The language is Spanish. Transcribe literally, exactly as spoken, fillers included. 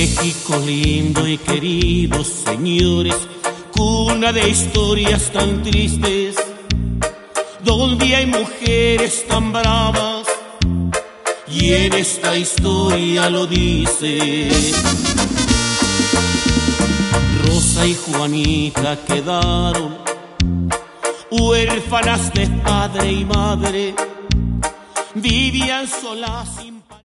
México lindo y querido, señores, cuna de historias tan tristes, donde hay mujeres tan bravas, y en esta historia lo dice. Rosa y Juanita quedaron huérfanas de padre y madre, vivían solas sin